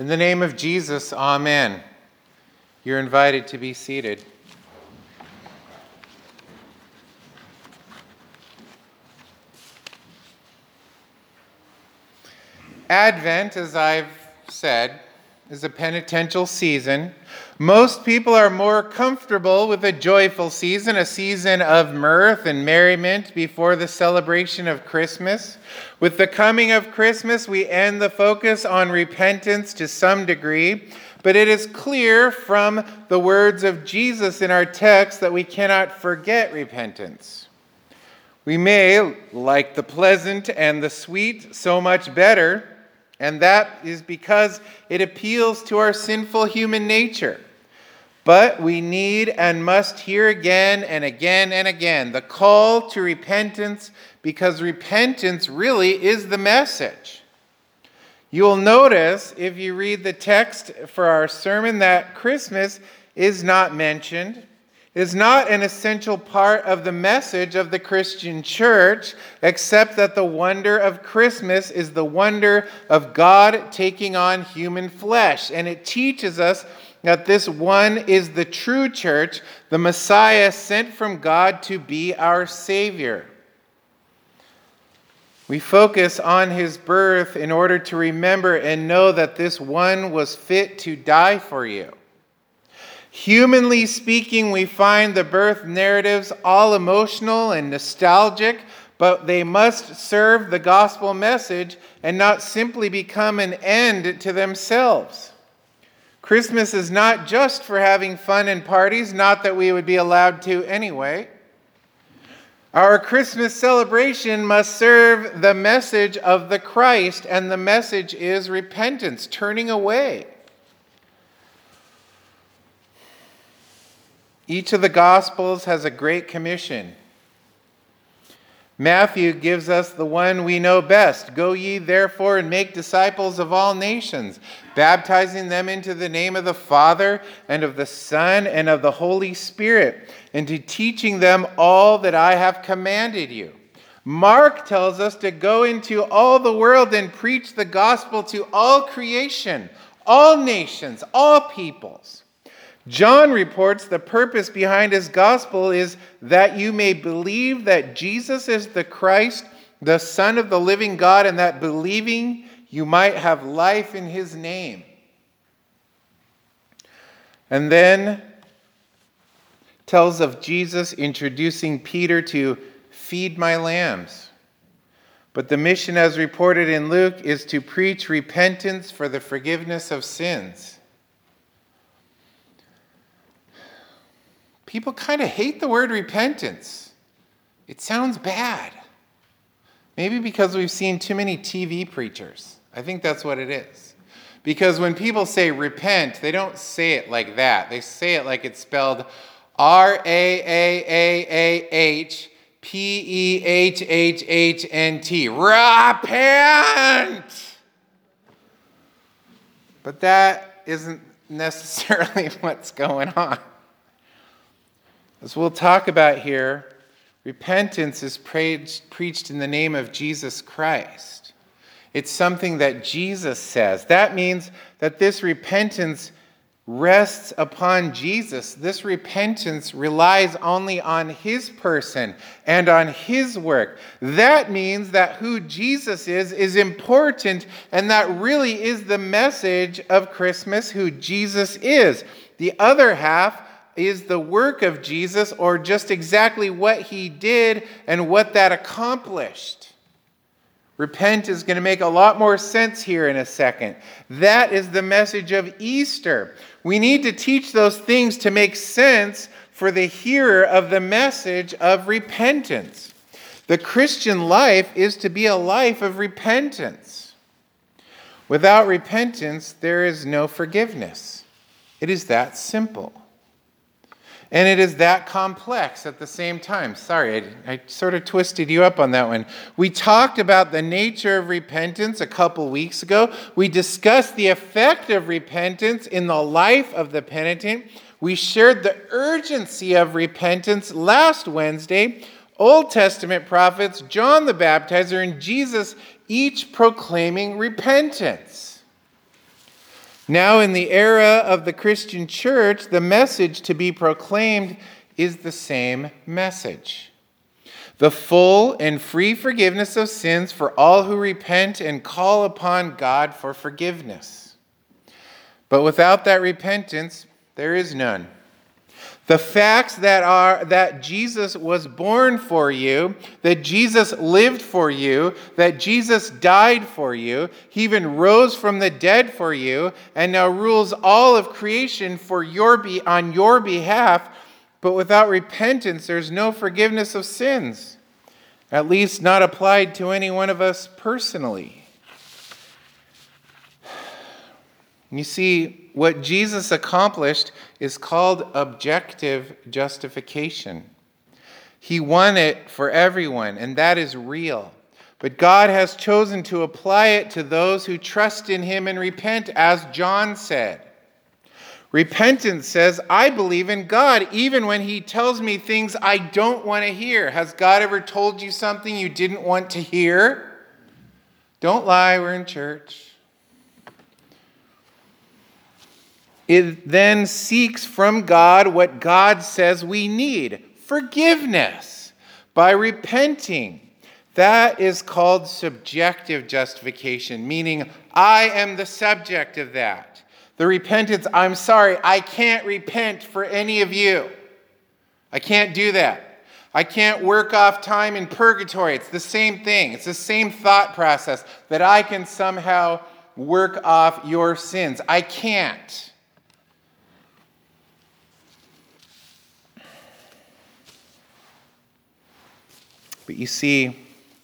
In the name of Jesus, amen. You're invited to be seated. Advent, as I've said, is a penitential season. Most people are more comfortable with a joyful season, a season of mirth and merriment before the celebration of Christmas. With the coming of Christmas, we end the focus on repentance to some degree, but it is clear from the words of Jesus in our text that we cannot forget repentance. We may like the pleasant and the sweet so much better, and that is because it appeals to our sinful human nature. But we need and must hear again and again and again the call to repentance, because repentance really is the message. You'll notice if you read the text for our sermon that Christmas is not mentioned. It is not an essential part of the message of the Christian church, except that the wonder of Christmas is the wonder of God taking on human flesh. And it teaches us that this one is the true church, the Messiah sent from God to be our Savior. We focus on his birth in order to remember and know that this one was fit to die for you. Humanly speaking, we find the birth narratives all emotional and nostalgic, but they must serve the gospel message and not simply become an end to themselves. Christmas is not just for having fun and parties, not that we would be allowed to anyway. Our Christmas celebration must serve the message of the Christ, and the message is repentance, turning away. Each of the Gospels has a great commission. Matthew gives us the one we know best. Go ye therefore and make disciples of all nations, baptizing them into the name of the Father and of the Son and of the Holy Spirit, and to teaching them all that I have commanded you. Mark tells us to go into all the world and preach the gospel to all creation, all nations, all peoples. John reports the purpose behind his gospel is that you may believe that Jesus is the Christ, the Son of the living God, and that believing you might have life in his name. And then tells of Jesus introducing Peter to feed my lambs. But the mission as reported in Luke is to preach repentance for the forgiveness of sins. People kind of hate the word repentance. It sounds bad. Maybe because we've seen too many TV preachers. I think that's what it is. Because when people say repent, they don't say it like that. They say it like it's spelled R-A-A-A-H-P-E-H-H-H-N-T. Repent! But that isn't necessarily what's going on. As we'll talk about here, repentance is preached in the name of Jesus Christ. It's something that Jesus says. That means that this repentance rests upon Jesus. This repentance relies only on his person and on his work. That means that who Jesus is important, and that really is the message of Christmas, who Jesus is. The other half is the work of Jesus, or just exactly what he did and what that accomplished. Repent is going to make a lot more sense here in a second. That is the message of Easter. We need to teach those things to make sense for the hearer of the message of repentance. The Christian life is to be a life of repentance. Without repentance, there is no forgiveness. It is that simple. And it is that complex at the same time. Sorry, I sort of twisted you up on that one. We talked about the nature of repentance a couple weeks ago. We discussed the effect of repentance in the life of the penitent. We shared the urgency of repentance last Wednesday. Old Testament prophets, John the Baptizer, and Jesus, each proclaiming repentance. Now, in the era of the Christian church, the message to be proclaimed is the same message. The full and free forgiveness of sins for all who repent and call upon God for forgiveness. But without that repentance, there is none. The facts that are that Jesus was born for you, that Jesus lived for you, that Jesus died for you, he even rose from the dead for you, and now rules all of creation on your behalf. But without repentance, there's no forgiveness of sins, at least not applied to any one of us personally. You see, what Jesus accomplished is called objective justification. He won it for everyone, and that is real. But God has chosen to apply it to those who trust in him and repent, as John said. Repentance says, I believe in God, even when he tells me things I don't want to hear. Has God ever told you something you didn't want to hear? Don't lie, we're in church. It then seeks from God what God says we need, forgiveness, by repenting. That is called subjective justification, meaning I am the subject of that. The repentance, I'm sorry, I can't repent for any of you. I can't do that. I can't work off time in purgatory. It's the same thing. It's the same thought process that I can somehow work off your sins. I can't. But you see,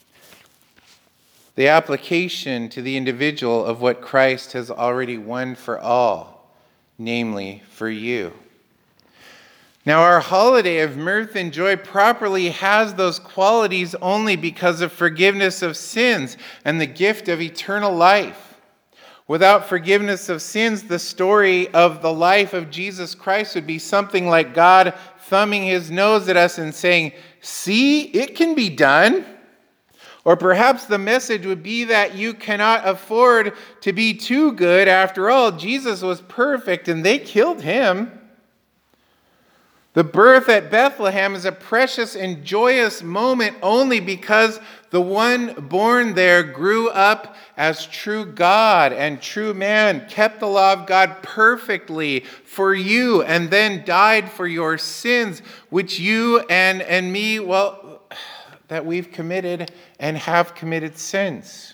the application to the individual of what Christ has already won for all, namely for you. Now, our holiday of mirth and joy properly has those qualities only because of forgiveness of sins and the gift of eternal life. Without forgiveness of sins, the story of the life of Jesus Christ would be something like God thumbing his nose at us and saying, "See, it can be done." Or perhaps the message would be that you cannot afford to be too good. After all, Jesus was perfect and they killed him. The birth at Bethlehem is a precious and joyous moment only because the one born there grew up as true God and true man, kept the law of God perfectly for you, and then died for your sins, which you and me, that we've committed and have committed since.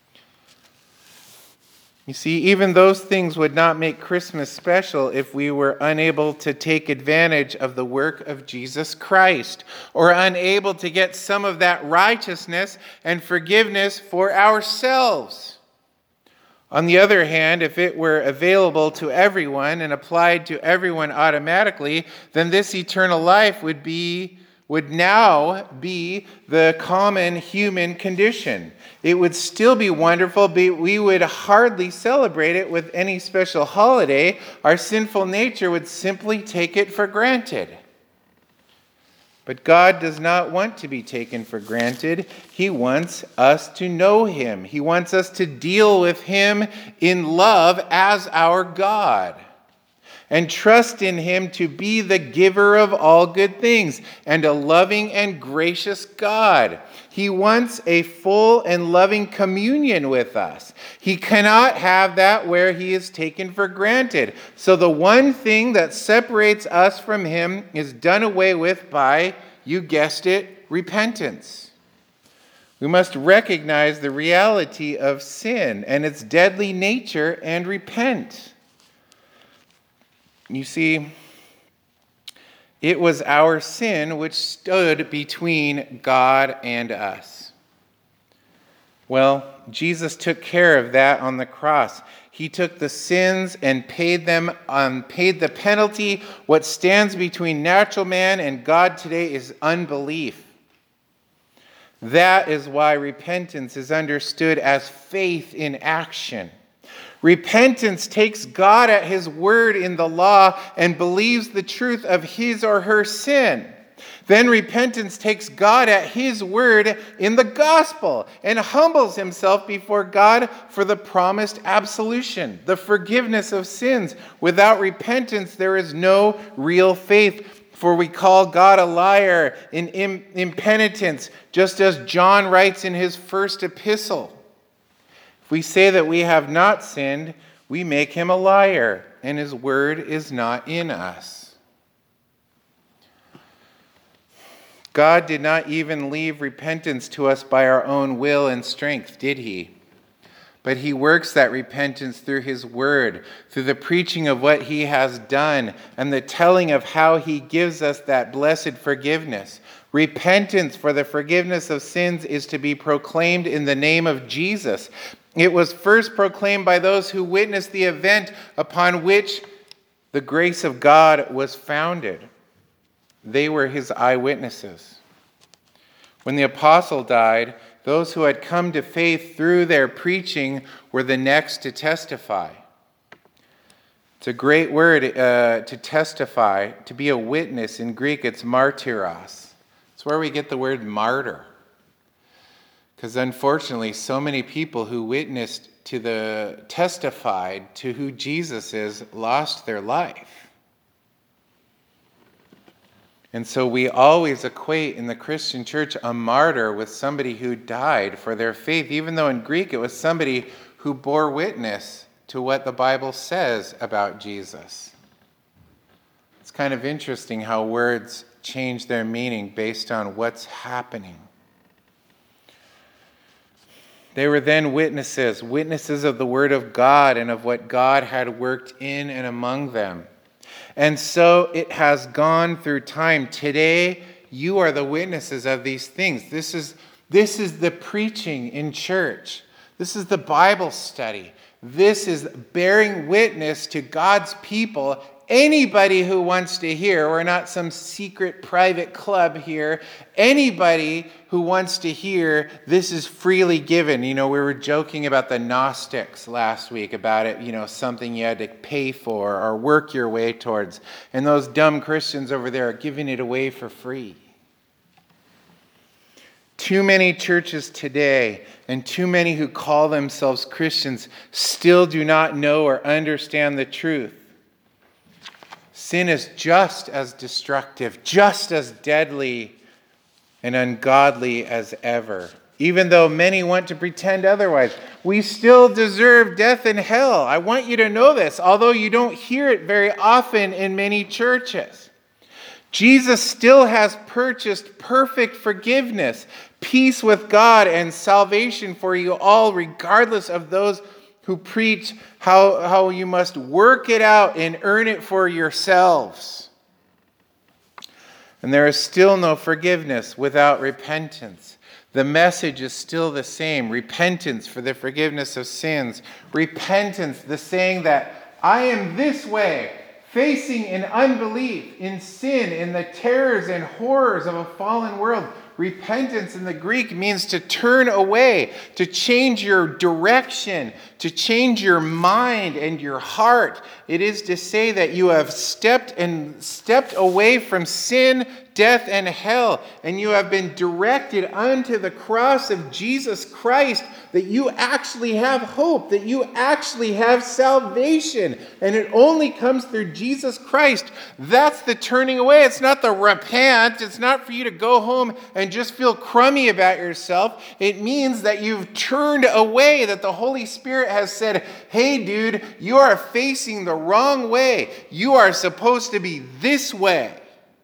You see, even those things would not make Christmas special if we were unable to take advantage of the work of Jesus Christ, or unable to get some of that righteousness and forgiveness for ourselves. On the other hand, if it were available to everyone and applied to everyone automatically, then this eternal life would now be the common human condition. It would still be wonderful, but we would hardly celebrate it with any special holiday. Our sinful nature would simply take it for granted. But God does not want to be taken for granted. He wants us to know him. He wants us to deal with him in love as our God, and trust in him to be the giver of all good things and a loving and gracious God. He wants a full and loving communion with us. He cannot have that where he is taken for granted. So the one thing that separates us from him is done away with by, you guessed it, repentance. We must recognize the reality of sin and its deadly nature and repent. You see, it was our sin which stood between God and us. Well, Jesus took care of that on the cross. He took the sins and paid the penalty. What stands between natural man and God today is unbelief. That is why repentance is understood as faith in action. Repentance takes God at his word in the law and believes the truth of his or her sin. Then repentance takes God at his word in the gospel and humbles himself before God for the promised absolution, the forgiveness of sins. Without repentance, there is no real faith, for we call God a liar in impenitence, just as John writes in his first epistle. If we say that we have not sinned, we make him a liar, and his word is not in us. God did not even leave repentance to us by our own will and strength, did he? But he works that repentance through his word, through the preaching of what he has done, and the telling of how he gives us that blessed forgiveness. Repentance for the forgiveness of sins is to be proclaimed in the name of Jesus. It was first proclaimed by those who witnessed the event upon which the grace of God was founded. They were his eyewitnesses. When the apostle died, those who had come to faith through their preaching were the next to testify. It's a great word to testify, to be a witness. In Greek, it's martyros. It's where we get the word martyr. Because unfortunately, so many people who testified to who Jesus is lost their life. And so we always equate in the Christian church a martyr with somebody who died for their faith, even though in Greek it was somebody who bore witness to what the Bible says about Jesus. It's kind of interesting how words change their meaning based on what's happening. They were then witnesses of the word of God and of what God had worked in and among them. And so it has gone through time. Today, you are the witnesses of these things. This is the preaching in church. This is the Bible study. This is bearing witness to God's people. Anybody who wants to hear, we're not some secret private club here. Anybody who wants to hear, this is freely given. We were joking about the Gnostics last week about it, something you had to pay for or work your way towards. And those dumb Christians over there are giving it away for free. Too many churches today and too many who call themselves Christians still do not know or understand the truth. Sin is just as destructive, just as deadly and ungodly as ever. Even though many want to pretend otherwise, we still deserve death and hell. I want you to know this, although you don't hear it very often in many churches. Jesus still has purchased perfect forgiveness, peace with God, and salvation for you all, regardless of those who preach how you must work it out and earn it for yourselves. And there is still no forgiveness without repentance. The message is still the same. Repentance for the forgiveness of sins. Repentance, the saying that I am this way, facing in unbelief, in sin, in the terrors and horrors of a fallen world. Repentance in the Greek means to turn away, to change your direction, to change your mind and your heart. It is to say that you have stepped away from sin, death, and hell, and you have been directed unto the cross of Jesus Christ, that you actually have hope, that you actually have salvation, and it only comes through Jesus Christ. That's the turning away. It's not the repent. It's not for you to go home and just feel crummy about yourself. It means that you've turned away, that the Holy Spirit has said, hey, dude, you are facing the wrong way. You are supposed to be this way.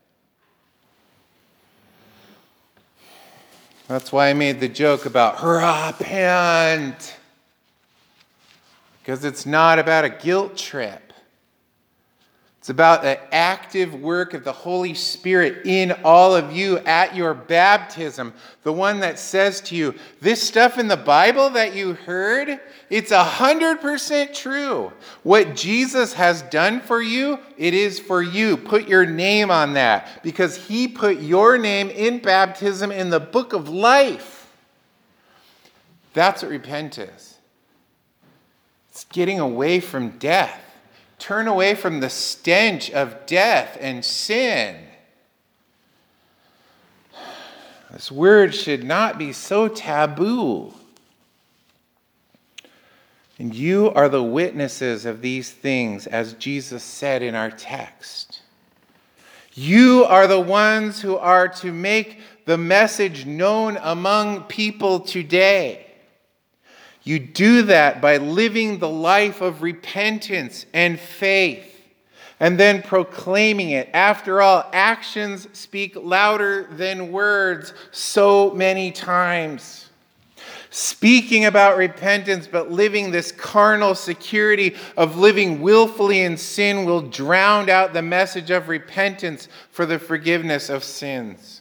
That's why I made the joke about repent. Because it's not about a guilt trip. It's about the active work of the Holy Spirit in all of you at your baptism. The one that says to you, this stuff in the Bible that you heard, it's 100% true. What Jesus has done for you, it is for you. Put your name on that, because he put your name in baptism in the book of life. That's what repent is. It's getting away from death. Turn away from the stench of death and sin. This word should not be so taboo. And you are the witnesses of these things, as Jesus said in our text. You are the ones who are to make the message known among people today. You do that by living the life of repentance and faith, and then proclaiming it. After all, actions speak louder than words so many times. Speaking about repentance, but living this carnal security of living willfully in sin will drown out the message of repentance for the forgiveness of sins.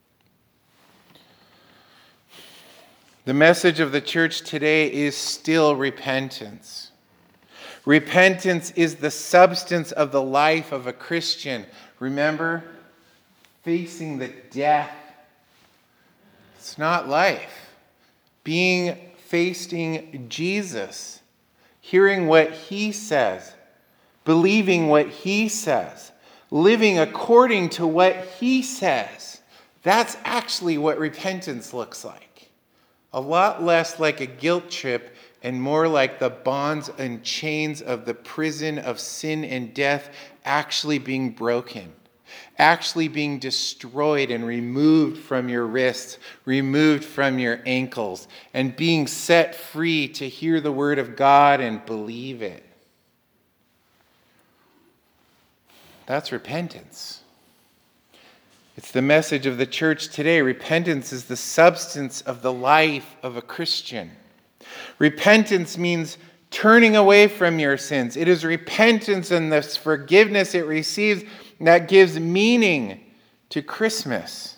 The message of the church today is still repentance. Repentance is the substance of the life of a Christian. Remember, facing the death. It's not life. Facing Jesus, hearing what he says, believing what he says, living according to what he says. That's actually what repentance looks like. A lot less like a guilt trip and more like the bonds and chains of the prison of sin and death actually being broken. Actually being destroyed and removed from your wrists, removed from your ankles, and being set free to hear the word of God and believe it. That's repentance. It's the message of the church today. Repentance is the substance of the life of a Christian. Repentance means turning away from your sins. It is repentance and the forgiveness it receives that gives meaning to Christmas.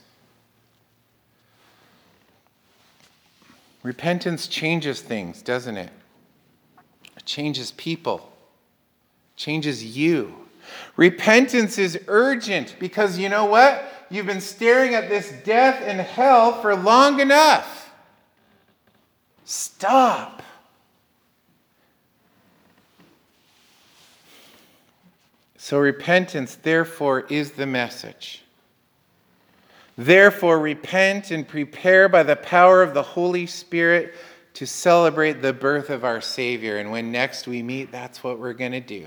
Repentance changes things, doesn't it? It changes people. It changes you. Repentance is urgent because you know what? You've been staring at this death and hell for long enough. Stop. So repentance, therefore, is the message. Therefore, repent and prepare by the power of the Holy Spirit to celebrate the birth of our Savior. And when next we meet, that's what we're going to do.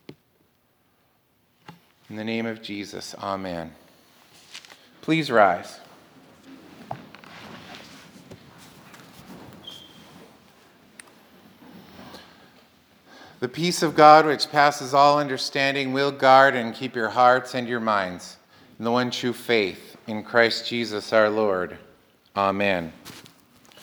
In the name of Jesus, amen. Please rise. The peace of God, which passes all understanding, will guard and keep your hearts and your minds in the one true faith in Christ Jesus our Lord. Amen.